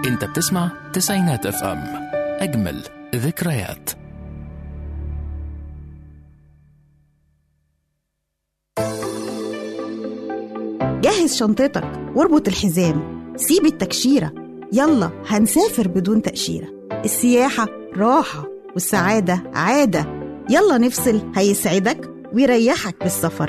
انت بتسمع تسعينات اف ام، اجمل ذكريات. جهز شنطتك واربط الحزام، سيب التكشيرة، يلا هنسافر بدون تأشيرة. السياحة راحة والسعادة عادة، يلا نفصل هيسعدك ويريحك بالسفر،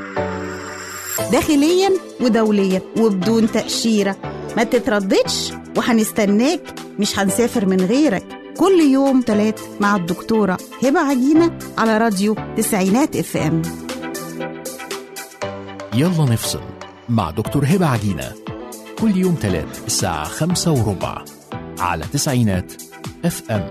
داخليا ودوليا وبدون تأشيرة. ما تترددش وهنستناك، مش هنسافر من غيرك. كل يوم 3 مع الدكتورة هبة عجينة على راديو تسعينات اف ام. يلا نفصل مع دكتور هبة عجينة كل يوم 3 الساعة 5:15 على تسعينات اف ام.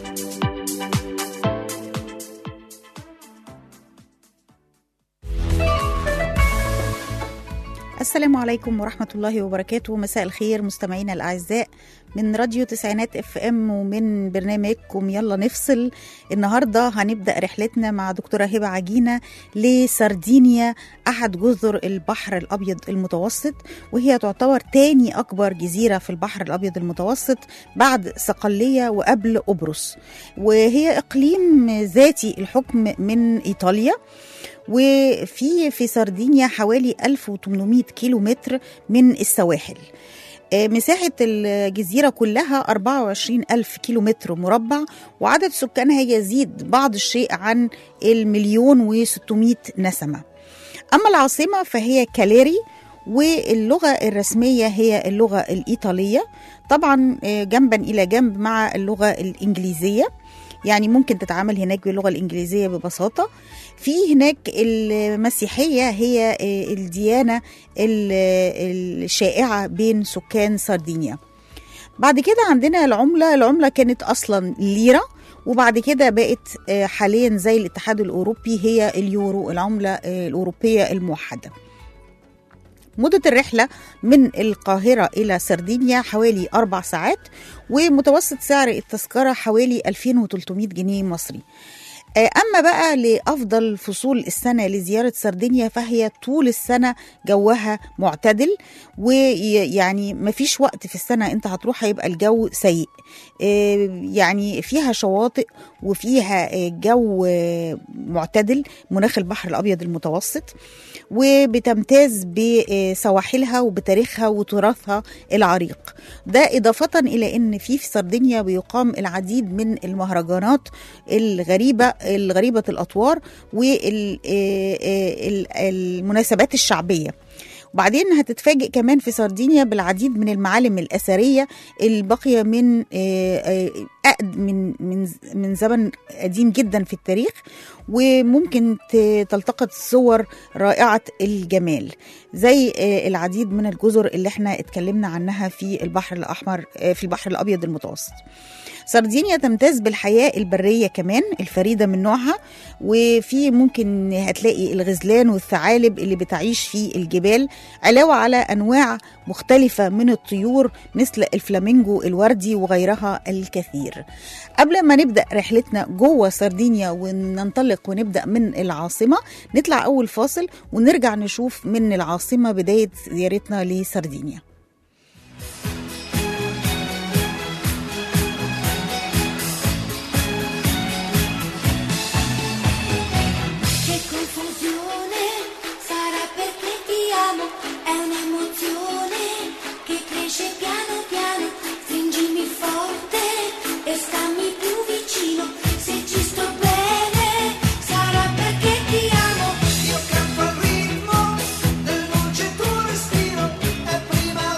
السلام عليكم ورحمة الله وبركاته. مساء الخير مستمعينا الأعزاء من راديو تسعينات اف ام ومن برنامجكم يلا نفصل. النهاردة هنبدأ رحلتنا مع دكتورة هبة عجينة لسردينيا، أحد جزر البحر الأبيض المتوسط، وهي تعتبر تاني أكبر جزيرة في البحر الأبيض المتوسط بعد صقلية وقبل قبرص، وهي إقليم ذاتي الحكم من إيطاليا. وفي سردينيا حوالي 1800 كيلومتر من السواحل. مساحة الجزيرة كلها 24,000 كيلومتر مربع، وعدد سكانها يزيد بعض الشيء عن 1,600,000 نسمة. أما العاصمة فهي كاليري، واللغة الرسمية هي اللغة الإيطالية، طبعا جنبا إلى جنب مع اللغة الإنجليزية، يعني ممكن تتعامل هناك باللغة الإنجليزية ببساطة. في هناك المسيحية هي الديانة الشائعة بين سكان سردينيا. بعد كده عندنا العملة كانت أصلا ليرة، وبعد كده بقت حاليا زي الاتحاد الأوروبي هي اليورو، العملة الأوروبية الموحدة. مدة الرحلة من القاهرة إلى سردينيا حوالي 4 ساعات، ومتوسط سعر التذكرة حوالي 2300 جنيه مصري. أما بقى لأفضل فصول السنة لزيارة سردينيا فهي طول السنة جوها معتدل، ويعني مفيش وقت في السنة انت هتروح هيبقى الجو سيء. يعني فيها شواطئ وفيها جو معتدل، مناخ البحر الأبيض المتوسط، وبتمتاز بسواحلها وبتاريخها وتراثها العريق. ده إضافة إلى أن في سردينيا بيقام العديد من المهرجانات الغريبة الأطوار والمناسبات الشعبية. وبعدين هتتفاجئ كمان في سردينيا بالعديد من المعالم الأثرية الباقية من زمن قديم جدا في التاريخ، وممكن تلتقط صور رائعة الجمال زي العديد من الجزر اللي احنا اتكلمنا عنها في البحر الأحمر في البحر الأبيض المتوسط. سردينيا تمتاز بالحياة البرية كمان الفريدة من نوعها، وفي ممكن هتلاقي الغزلان والثعالب اللي بتعيش في الجبال، علاوة على أنواع مختلفة من الطيور مثل الفلامينجو الوردي وغيرها الكثير. قبل ما نبدأ رحلتنا جوه سردينيا وننطلق ونبدأ من العاصمة، نطلع أول فاصل ونرجع نشوف من العاصمة بداية زيارتنا لسردينيا. Prima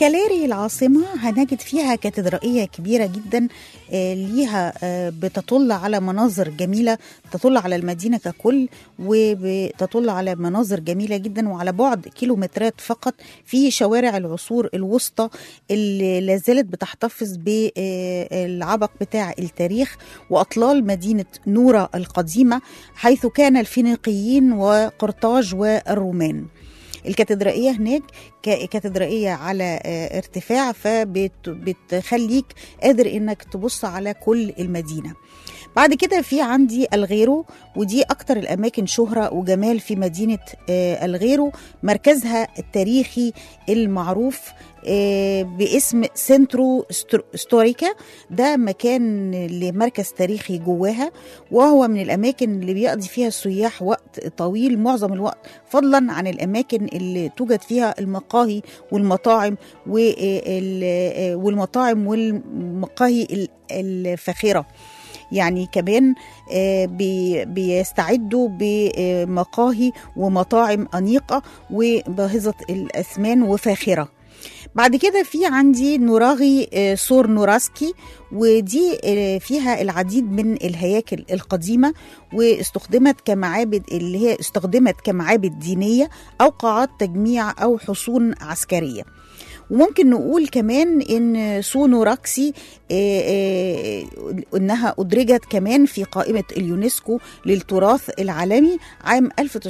كاليري العاصمة هنجد فيها كاتدرائية كبيرة جدا ليها بتطل على مناظر جميلة، تطل على المدينة ككل وبتطل على مناظر جميلة جدا، وعلى بعد كيلومترات فقط في شوارع العصور الوسطى اللي لازالت بتحتفظ بالعبق بتاع التاريخ وأطلال مدينة نورا القديمة، حيث كان الفينيقيين وقرطاج والرومان. الكاتدرائية هناك كاتدرائية على ارتفاع، فبتخليك قادر انك تبص على كل المدينة. بعد كده في عندي الغيرو، ودي أكتر الأماكن شهرة وجمال في مدينة الغيرو. مركزها التاريخي المعروف باسم سنترو ستوريكا، ده مكان لمركز تاريخي جواها، وهو من الأماكن اللي بيقضي فيها السياح وقت طويل معظم الوقت، فضلا عن الأماكن اللي توجد فيها المقاهي والمطاعم والمقاهي الفاخرة. يعني كمان بيستعدوا بمقاهي ومطاعم أنيقة وباهظة الأثمان وفاخرة. بعد كده في عندي نوراغي سور نوراسكي، ودي فيها العديد من الهياكل القديمة واستخدمت كمعابد، اللي هي استخدمت كمعابد دينية أو قاعات تجميع أو حصون عسكرية. وممكن نقول كمان ان سونوراكسي انها ادرجت كمان في قائمة اليونسكو للتراث العالمي عام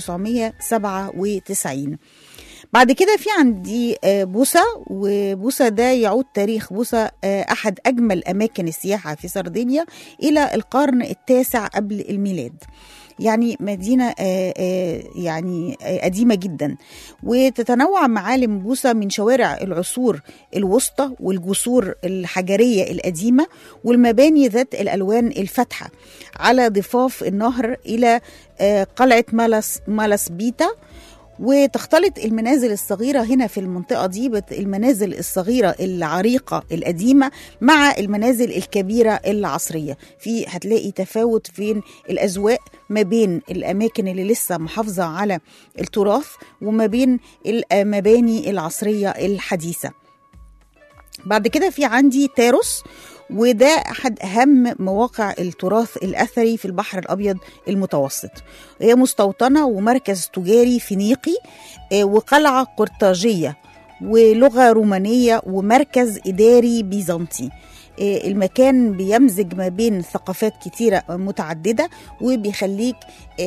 1997. بعد كده في عندي بوسا، وبوسا ده يعود تاريخ بوسا أحد أجمل أماكن السياحة في سردينيا إلى القرن التاسع قبل الميلاد. يعني مدينة يعني قديمة جدا، وتتنوع معالم بوسا من شوارع العصور الوسطى والجسور الحجرية القديمة والمباني ذات الألوان الفاتحة على ضفاف النهر إلى قلعة مالاس بيتا. وتختلط المنازل الصغيرة هنا في المنطقة دي، المنازل الصغيرة العريقة القديمة مع المنازل الكبيرة العصرية. هتلاقي تفاوت في الأذواق ما بين الأماكن اللي لسه محافظة على التراث وما بين المباني العصرية الحديثة. بعد كده في عندي تاروس، وده أحد أهم مواقع التراث الأثري في البحر الأبيض المتوسط. هي مستوطنة ومركز تجاري فينيقي وقلعة قرطاجية ولغة رومانية ومركز إداري بيزنطي. المكان بيمزج ما بين ثقافات كتيرة متعددة، وبيخليك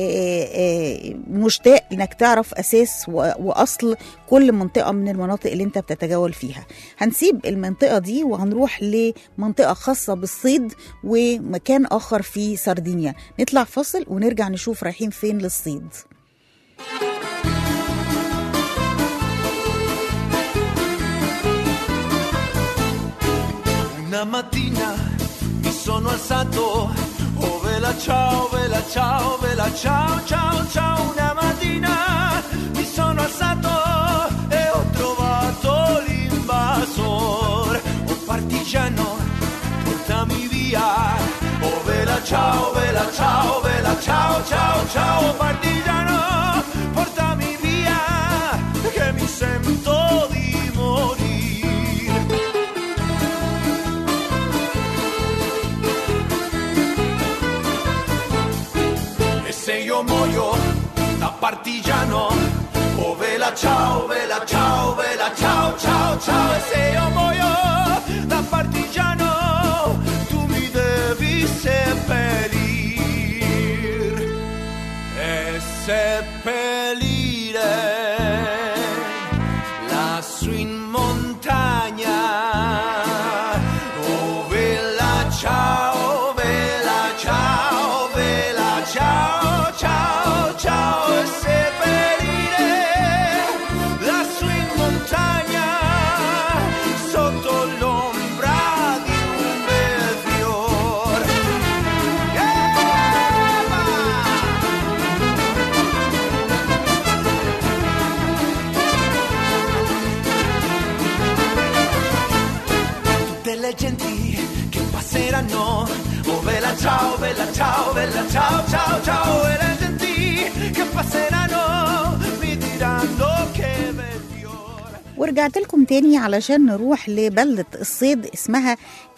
مشتاق انك تعرف اساس واصل كل منطقة من المناطق اللي انت بتتجول فيها. هنسيب المنطقة دي وهنروح لمنطقة خاصة بالصيد ومكان اخر في سردينيا. نطلع فاصل ونرجع نشوف رايحين فين للصيد. Una mattina mi sono alzato, oh vela ciao, vela ciao, vela ciao, ciao, ciao. Una mattina mi sono alzato e ho trovato l'invasor. Oh partigiano, portami via, oh vela ciao, vela ciao, vela ciao, ciao, ciao. Oh partigiano, portami via, che mi sento di morire. Se io muoio da partigiano, oh vela ciao, vela ciao, vela ciao, ciao, ciao. E se io muoio da partigiano, tu mi devi seppellir e seppellire lassù in montagna. Oh vela ciao, vela ciao, vela ciao. Ciao, ciao, e seppellire lassù in montagna sotto l'ombra di un bel fior. Tutte le genti che passeranno, oh vela ciao, bella ciao, bella ciao, ciao, ciao. E le genti che passeranno mi diranno che bel fiore. ورجعت لكم تاني علشان نروح لبلدة الصيد اسمها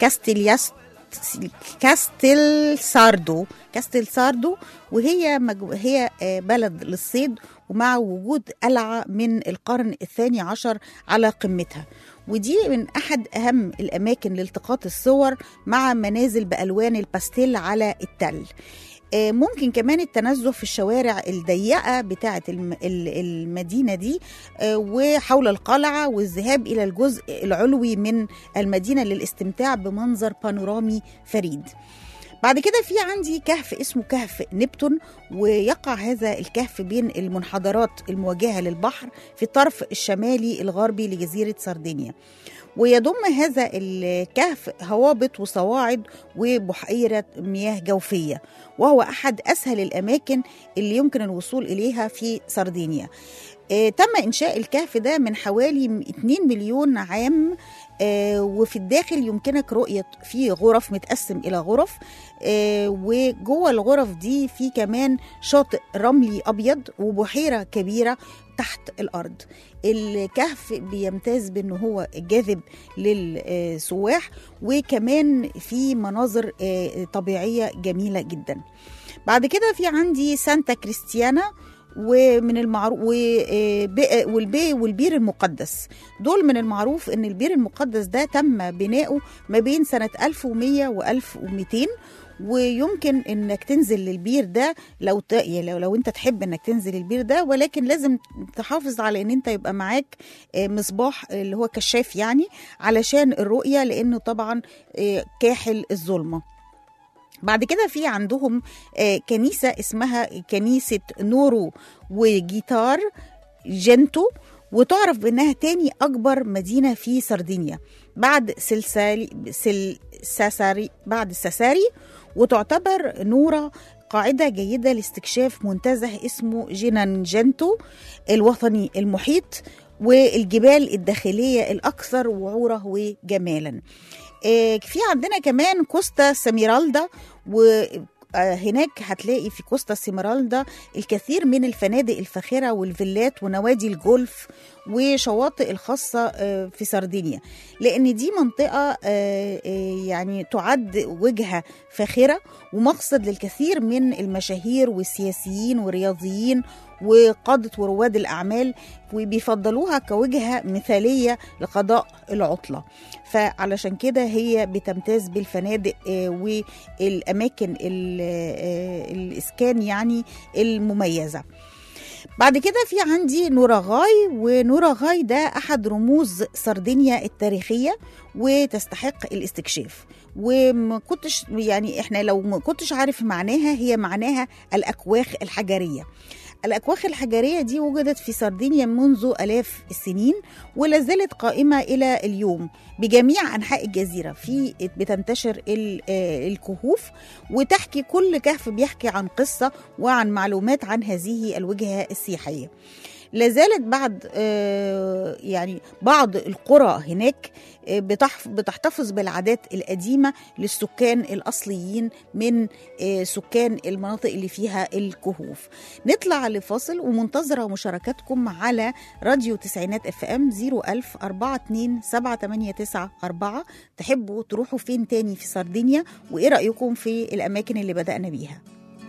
كاستيل ساردو، وهي هي بلد للصيد، ومع وجود قلعة من القرن الثاني عشر على قمتها، ودي من أحد أهم الأماكن لالتقاط الصور مع منازل بألوان الباستيل على التل. ممكن كمان التنزه في الشوارع الضيقة بتاعة المدينة دي وحول القلعة، والذهاب إلى الجزء العلوي من المدينة للاستمتاع بمنظر بانورامي فريد. بعد كده في عندي كهف اسمه كهف نبتون، ويقع هذا الكهف بين المنحدرات المواجهة للبحر في الطرف الشمالي الغربي لجزيرة سردينيا، ويضم هذا الكهف هوابط وصواعد وبحيرة مياه جوفية، وهو أحد أسهل الأماكن اللي يمكن الوصول إليها في سردينيا. تم إنشاء الكهف ده من حوالي 2 مليون عام، وفي الداخل يمكنك رؤية فيه غرف متقسم إلى غرف، وجوه الغرف دي في كمان شاطئ رملي أبيض وبحيرة كبيرة تحت الأرض. الكهف بيمتاز بأنه هو جاذب للسواح، وكمان في مناظر طبيعية جميلة جدا. بعد كده في عندي سانتا كريستيانا ومن المعروف والبير المقدس. دول من المعروف ان البير المقدس ده تم بناؤه ما بين سنة 1100 و 1200، ويمكن انك تنزل للبير ده لو انت تحب انك تنزل البير ده، ولكن لازم تحافظ على ان انت يبقى معاك مصباح اللي هو كشاف يعني علشان الرؤية، لانه طبعا كاحل الظلمة. بعد كده في عندهم كنيسة اسمها كنيسة نورو وجيتار جنتو، وتعرف بأنها تاني أكبر مدينة في سردينيا بعد ساساري، وتعتبر نورا قاعدة جيدة لاستكشاف منتزه اسمه جينانجنتو الوطني المحيط والجبال الداخلية الأكثر وعورة وجمالا. في عندنا كمان كوستا سميرالدا، وهناك هتلاقي في كوستا سميرالدا الكثير من الفنادق الفاخرة والفيلات ونوادي الجولف وشواطئ الخاصة في سردينيا، لأن دي منطقة يعني تعد وجهة فاخرة ومقصد للكثير من المشاهير والسياسيين والرياضيين وقادة ورواد الأعمال، وبيفضلوها كوجهة مثالية لقضاء العطلة. فعلشان كده هي بتمتاز بالفنادق والأماكن الإسكان يعني المميزة. بعد كده في عندي نوراغاي، ونوراغاي ده أحد رموز سردينيا التاريخية وتستحق الاستكشاف. وما كنتش يعني احنا لو ما كنتش عارف معناها، هي معناها الأكواخ الحجرية. الأكواخ الحجرية دي وجدت في سردينيا منذ آلاف السنين، ولا زالت قائمة إلى اليوم بجميع أنحاء الجزيرة. بتنتشر الكهوف، وتحكي كل كهف بيحكي عن قصة وعن معلومات عن هذه الوجهة السياحية. لازالت بعض القرى هناك بتحتفظ بالعادات القديمة للسكان الأصليين من سكان المناطق اللي فيها الكهوف. نطلع لفاصل، ومنتظرة مشاركتكم على راديو تسعينات FM 010427894. تحبوا تروحوا فين تاني في سردينيا، وإيه رأيكم في الأماكن اللي بدأنا بيها؟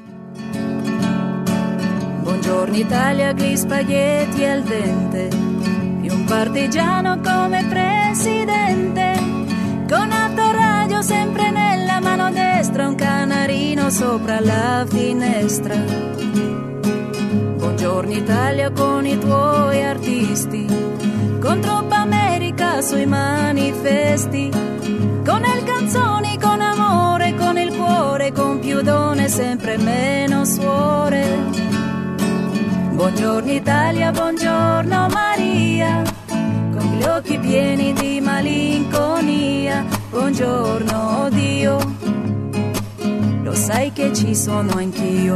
Buongiorno Italia, gli spaghetti al dente e un partigiano come presidente, con autoradio sempre nella mano destra, un canarino sopra la finestra. Buongiorno Italia con i tuoi artisti, con troppa America sui manifesti, con il canzoni, con amore, con il cuore, con più donne sempre meno suore. Buongiorno Italia, buongiorno Maria, con gli occhi pieni di malinconia. Buongiorno Dio, lo sai che ci sono anch'io.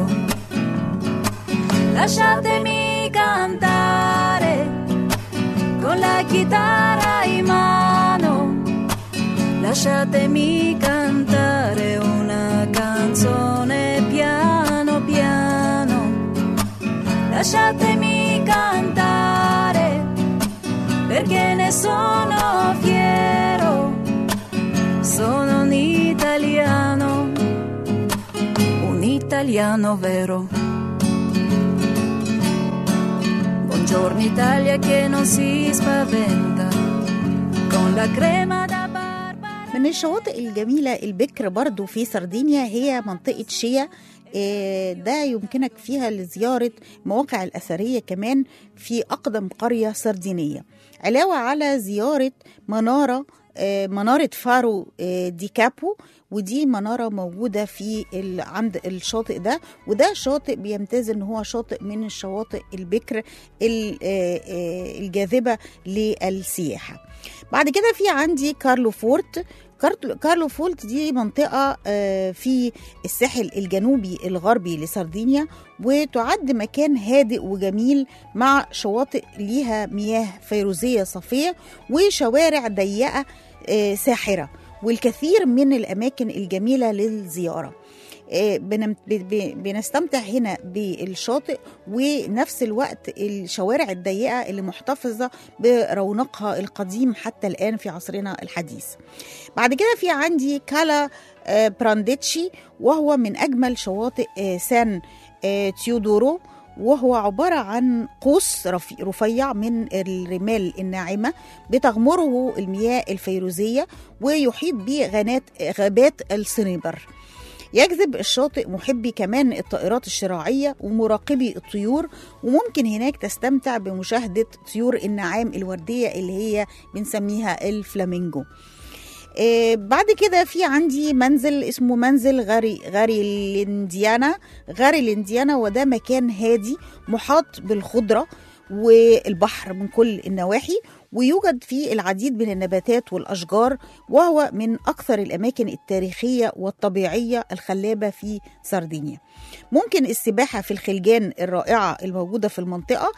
Lasciatemi cantare con la chitarra in mano, lasciatemi cantare una canzone piano piano. Lasciatemi cantare perché italiano vero. Buongiorno Italia che non si spaventa con la crema da barba. من الشواطئ الجميلة البكر برضو في سردينيا هي منطقة شيا. ده يمكنك فيها لزيارة مواقع الأثرية كمان في أقدم قرية سردينية، علاوة على زيارة منارة فارو دي كابو، ودي منارة موجودة في عند الشاطئ ده، وده شاطئ بيمتاز ان هو شاطئ من الشواطئ البكر الجاذبة للسياحة. بعد كده في عندي كارلو فورت دي منطقة في الساحل الجنوبي الغربي لسردينيا، وتعد مكان هادئ وجميل مع شواطئ ليها مياه فيروزية صافية وشوارع ضيقة ساحرة، والكثير من الأماكن الجميلة للزيارة. بنستمتع هنا بالشاطئ ونفس الوقت الشوارع الضيقة اللي محتفظة برونقها القديم حتى الآن في عصرنا الحديث. بعد كده في عندي كالا برانديتشي، وهو من أجمل شواطئ سان تيودورو، وهو عبارة عن قوس رفيع من الرمال الناعمة بتغمره المياه الفيروزية ويحيط به غابات الصنيبر. يجذب الشاطئ محبي كمان الطائرات الشراعية ومراقبي الطيور، وممكن هناك تستمتع بمشاهدة طيور النعام الوردية اللي هي بنسميها الفلامينجو. بعد كده في عندي منزل اسمه منزل غاري الانديانا، وده مكان هادي محاط بالخضرة والبحر من كل النواحي، ويوجد فيه العديد من النباتات والأشجار، وهو من أكثر الأماكن التاريخية والطبيعية الخلابة في سردينيا. ممكن السباحة في الخلجان الرائعة الموجودة في المنطقة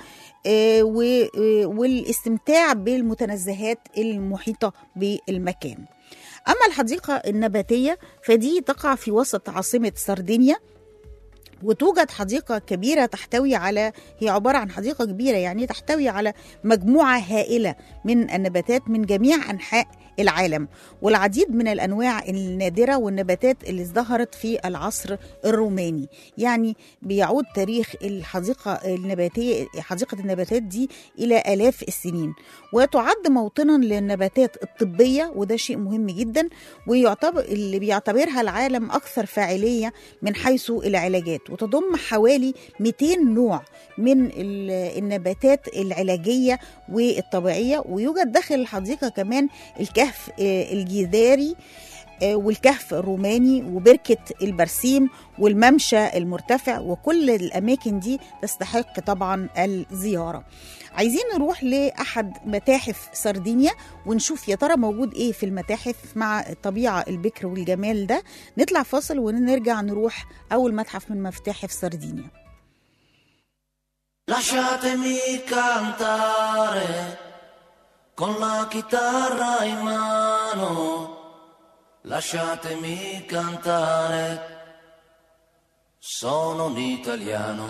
والاستمتاع بالمتنزهات المحيطة بالمكان. أما الحديقة النباتية فدي تقع في وسط عاصمة سردينيا، وتوجد حديقة كبيرة هي عبارة عن حديقة كبيرة يعني تحتوي على مجموعة هائلة من النباتات من جميع أنحاء العالم، والعديد من الأنواع النادرة والنباتات اللي ازدهرت في العصر الروماني. يعني بيعود تاريخ حديقة النباتات دي إلى آلاف السنين، وتعد موطنا للنباتات الطبية، وده شيء مهم جدا، اللي بيعتبرها العالم أكثر فاعلية من حيث العلاجات، وتضم حوالي 200 نوع من النباتات العلاجية والطبيعية. ويوجد داخل الحديقة كمان الكهف الجداري والكهف الروماني وبركة البرسيم والممشى المرتفع، وكل الأماكن دي تستحق طبعا الزيارة. عايزين نروح لأحد متاحف سردينيا ونشوف يا ترى موجود إيه في المتاحف مع الطبيعة البكر والجمال ده. نطلع فاصل ونرجع نروح أول متحف من متاحف سردينيا. Lasciatemi cantare con la chitarra in mano, lasciatemi cantare, sono un italiano.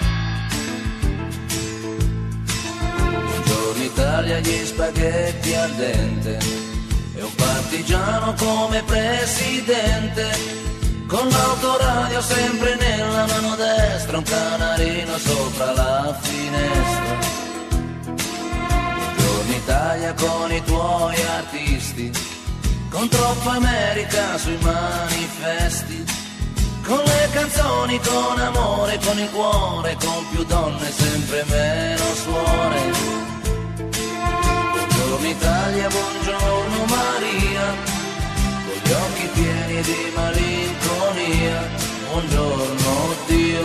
Buongiorno Italia, gli spaghetti al dente e un partigiano come presidente, con l'autoradio sempre nella mano destra, un canarino sopra la finestra. Buongiorno Italia con i tuoi artisti, con troppa America sui manifesti, con le canzoni, con amore, con il cuore, con più donne, sempre meno suore. Buongiorno Italia, buongiorno Maria, con gli occhi pieni di malinconia. Buongiorno Dio,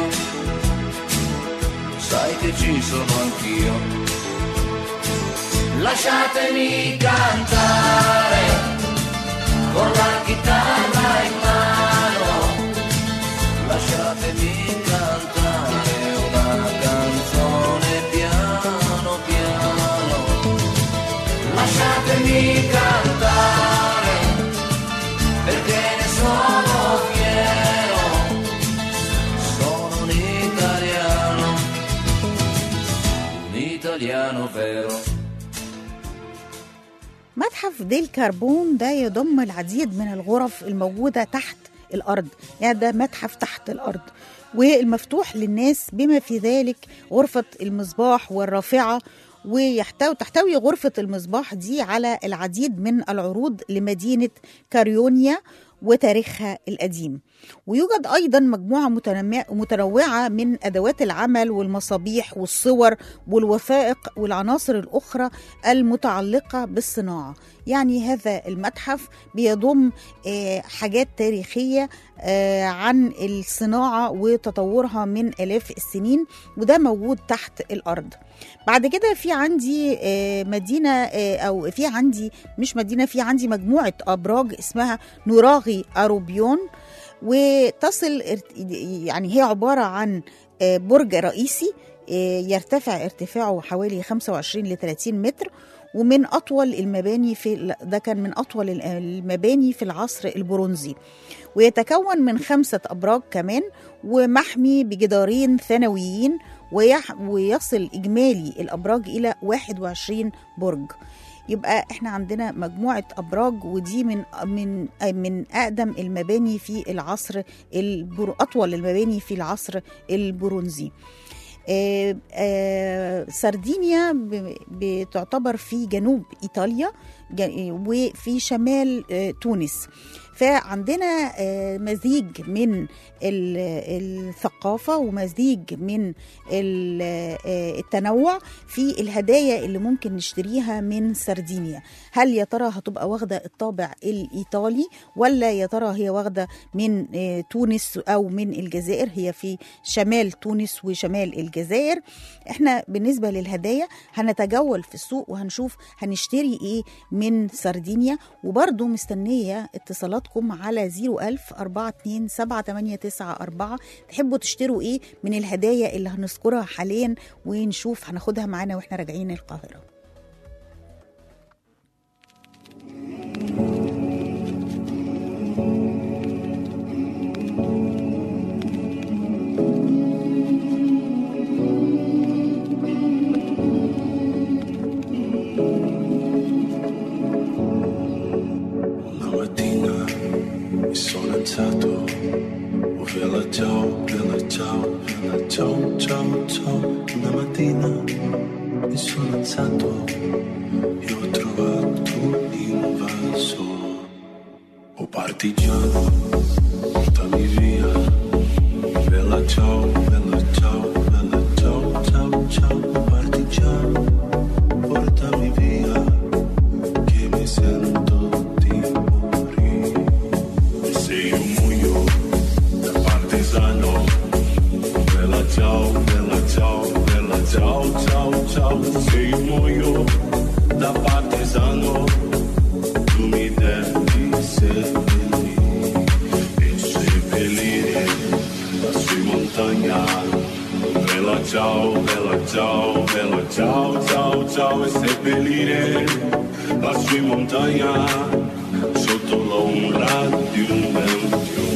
sai che ci sono anch'io. Lasciatemi cantare con la chitarra in mano, lasciatemi cantare una canzone piano piano, lasciatemi cantare perché ne sono fiero, sono un italiano vero. متحف ديل كاربون ده يضم العديد من الغرف الموجودة تحت الأرض، يعني ده متحف تحت الأرض والمفتوح للناس، بما في ذلك غرفة المصباح والرافعة. وتحتوي غرفة المصباح دي على العديد من العروض لمدينة كاريونيا وتاريخها القديم. ويوجد أيضا مجموعة متنوعة من أدوات العمل والمصابيح والصور والوثائق والعناصر الأخرى المتعلقة بالصناعة. يعني هذا المتحف بيضم حاجات تاريخية عن الصناعة وتطورها من آلاف السنين، وده موجود تحت الأرض. بعد كده في عندي مدينة أو في عندي مش مدينة، في عندي مجموعة أبراج اسمها نوراغي أروبيون، وتصل يعني هي عبارة عن برج رئيسي يرتفع ارتفاعه حوالي 25 ل 30 متر، ومن أطول المباني ده كان من أطول المباني في العصر البرونزي، ويتكون من 5 أبراج كمان، ومحمي بجدارين ثانويين، ويصل إجمالي الأبراج إلى 21 برج. يبقى احنا عندنا مجموعة أبراج، ودي من أقدم المباني في العصر أطول المباني في العصر البرونزي. سردينيا بتعتبر في جنوب إيطاليا وفي شمال تونس، فعندنا مزيج من الثقافة ومزيج من التنوع في الهدايا اللي ممكن نشتريها من سردينيا. هل يا ترى هتبقى واخدة الطابع الإيطالي، ولا يا ترى هي واخدة من تونس أو من الجزائر؟ هي في شمال تونس وشمال الجزائر. احنا بالنسبة للهدايا هنتجول في السوق وهنشوف هنشتري ايه من سردينيا، وبرضو مستنية اتصالاتكم على 010427894 تحبوا تشتروا ايه من الهدايا اللي هنذكرها حاليا، ونشوف هناخدها معانا واحنا راجعين القاهرة. Sono alzato, oh bella ciao, bella ciao, bella ciao, ciao, ciao. Una mattina mi sono alzato e ho trovato l'invaso. Oh partigiano, portami via. Bella ciao, bella ciao, bella ciao, ciao, ciao. Oh partigiano, portami via, che mi sento di morire. Se io muoio da partigiano, bella ciao, bella ciao, bella ciao, ciao, ciao. Se io muoio da partigiano, tu mi devi seppellire e seppellire lassù in montagna. Bella ciao, bella ciao, bella ciao, ciao, ciao. E seppellire lassù in montagna sotto l'ombra di un bel fiume.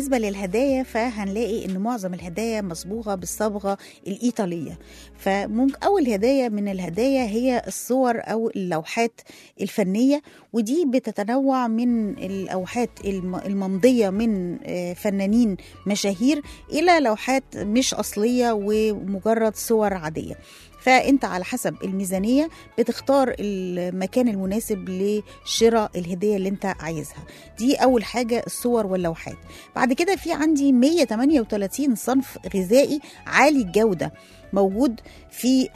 بالنسبة للهدايا فهنلاقي ان معظم الهدايا مصبوغة بالصبغة الإيطالية. فممكن أول هدايا من الهدايا هي الصور أو اللوحات الفنية، ودي بتتنوع من اللوحات الممضية من فنانين مشاهير إلى لوحات مش أصلية ومجرد صور عادية. فأنت على حسب الميزانية بتختار المكان المناسب لشراء الهدية اللي انت عايزها. دي أول حاجة الصور واللوحات. بعد كده في عندي 138 صنف غذائي عالي الجودة موجود في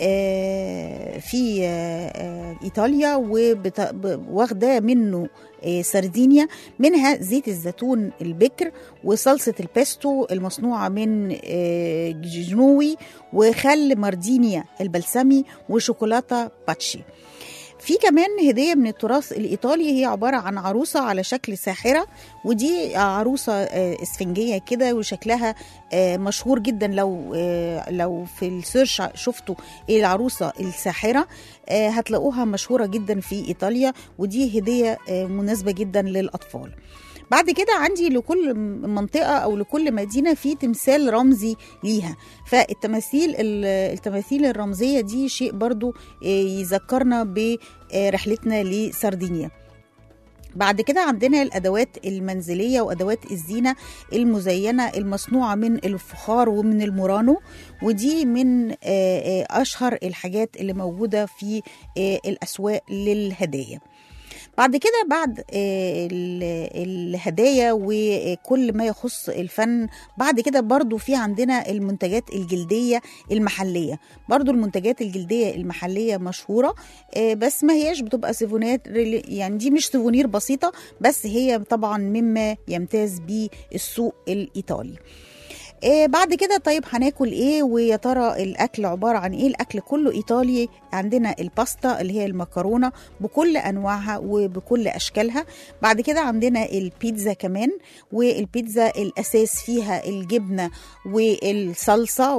إيطاليا، واخده منه سردينيا، منها زيت الزيتون البكر وصلصة البيستو المصنوعة من جنوي وخل ماردينيا البلسمي وشوكولاتة باتشي. في كمان هدية من التراث الإيطالي، هي عبارة عن عروسة على شكل ساحرة، ودي عروسة اسفنجية كده وشكلها مشهور جدا. لو في السيرش شفتوا العروسة الساحرة هتلاقوها مشهورة جدا في إيطاليا، ودي هدية مناسبة جدا للأطفال. بعد كده عندي لكل منطقة أو لكل مدينة في تمثال رمزي ليها، فالتماثيل الرمزية دي شيء برضو يذكرنا برحلتنا لسردينيا. بعد كده عندنا الأدوات المنزلية وأدوات الزينة المزينة المصنوعة من الفخار ومن المورانو، ودي من أشهر الحاجات اللي موجودة في الأسواق للهدايا. بعد كده بعد الهدايا وكل ما يخص الفن، بعد كده برضو في عندنا المنتجات الجلدية المحلية. برضو المنتجات الجلدية المحلية مشهورة، بس ما هياش بتبقى سيفونات، يعني دي مش سيفونير بسيطة، بس هي طبعا مما يمتاز به السوق الإيطالي. بعد كده طيب هناكل ايه، ويا ترى الاكل عباره عن ايه؟ الاكل كله ايطالي. عندنا الباستا اللي هي المكرونه بكل انواعها وبكل اشكالها. بعد كده عندنا البيتزا كمان، والبيتزا الاساس فيها الجبنه والصلصه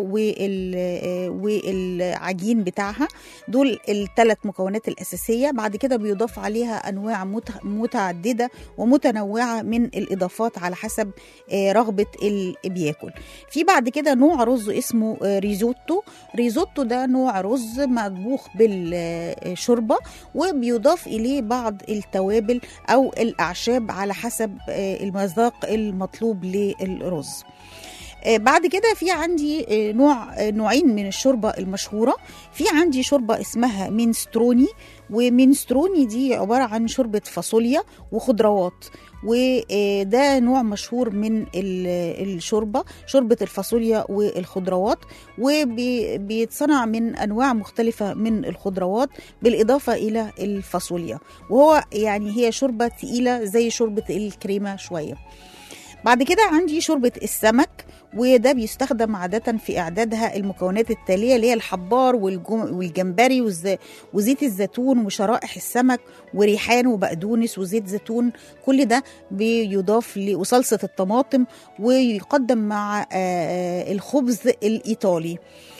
والعجين بتاعها، دول الثلاث مكونات الاساسيه. بعد كده بيضاف عليها انواع متعدده ومتنوعه من الاضافات على حسب رغبه اللي بياكل. في بعد كده نوع رز اسمه ريزوتو ده نوع رز مطبوخ بالشوربة، وبيضاف إليه بعض التوابل أو الأعشاب على حسب المذاق المطلوب للرز. بعد كده في عندي نوعين من الشوربة المشهورة. في عندي شوربة اسمها مينستروني، ومينستروني دي عبارة عن شوربة فاصوليا وخضروات، وده نوع مشهور من الشوربة، شوربة الفاصوليا والخضروات، وبيتصنع من أنواع مختلفة من الخضروات بالإضافة إلى الفاصوليا، وهو يعني هي شوربة تقيلة زي شوربة الكريمة شوية. بعد كده عندي شوربة السمك، وده بيستخدم عادة في إعدادها المكونات التالية اللي هي الحبار والجمبري وزيت الزيتون وشرائح السمك وريحان وبقدونس وزيت زيتون، كل ده بيضاف وصلصة الطماطم، ويقدم مع الخبز الإيطالي.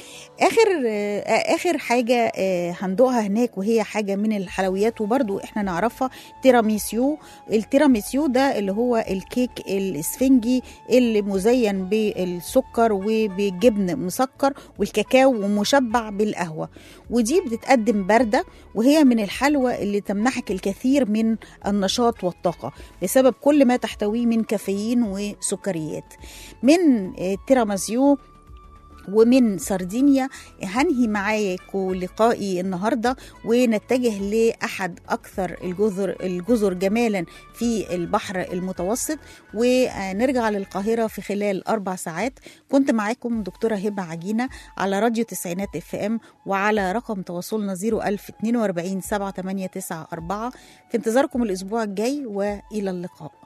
آخر حاجة هندوقها هناك، وهي حاجة من الحلويات وبرضو احنا نعرفها، التيراميسيو ده اللي هو الكيك الاسفنجي اللي مزين بالسكر وبالجبن مسكر والكاكاو ومشبع بالقهوة، ودي بتتقدم باردة، وهي من الحلوى اللي تمنحك الكثير من النشاط والطاقة بسبب كل ما تحتويه من كافيين وسكريات. من التيراميسيو ومن سردينيا هنهي معاكم لقائي النهاردة، ونتجه لأحد أكثر الجزر جمالا في البحر المتوسط، ونرجع للقاهرة في خلال 4 ساعات. كنت معاكم دكتورة هبة عجينة على راديو تسعينات FM، وعلى رقم تواصلنا 01042 7894. في انتظاركم الأسبوع الجاي، وإلى اللقاء.